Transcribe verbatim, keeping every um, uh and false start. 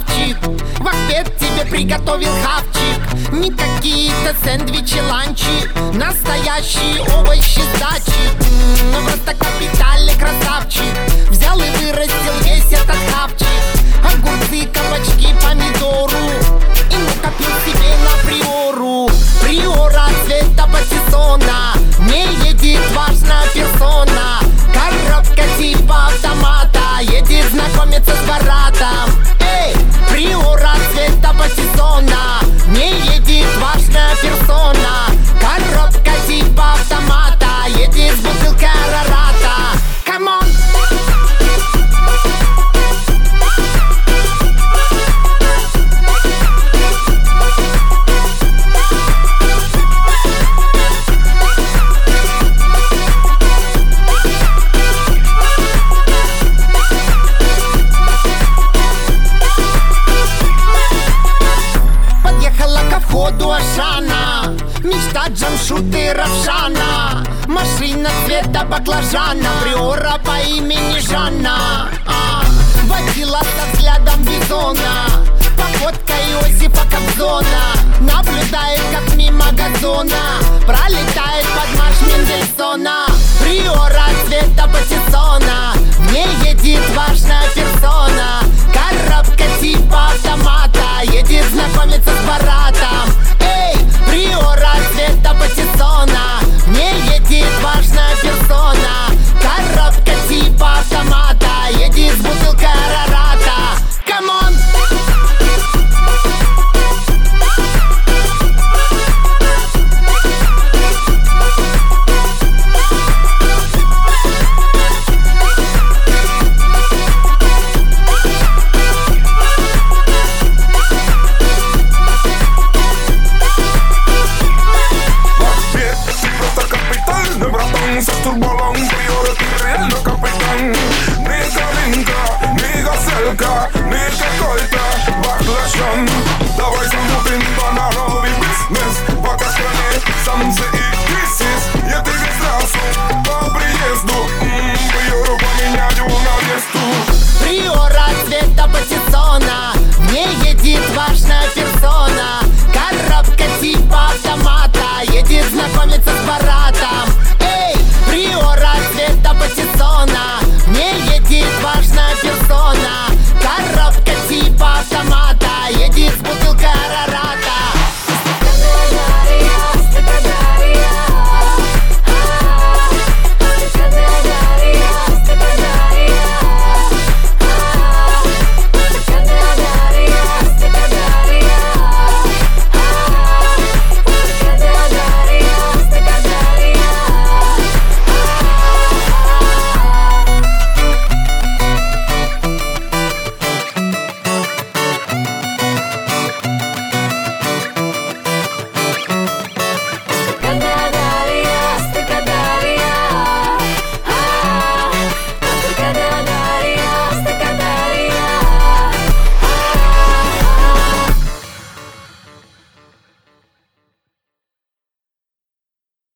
красавчик. В ответ тебе приготовил хавчик. Не какие-то сэндвичи, ланчи, настоящие овощи с дачи. М-м, просто капитальный красавчик. Взял и вырастил весь этот хавчик. Огурцы, кабачки, помидору. И накопил себе на приору. Приора цвета патиссона. Не едет важная персона. Коробка типа автомата. Едет знакомиться с Баратом. Эй, приора цвета патиссона. Не едет важная персона. Коробка типа автомата. Едет с бутылкой Арарата. Come on! Ходу Ашана, мечта Джамшута и Равшана. Машина цвета баклажана, приора по имени Жанна. а, Водила со взглядом бизона.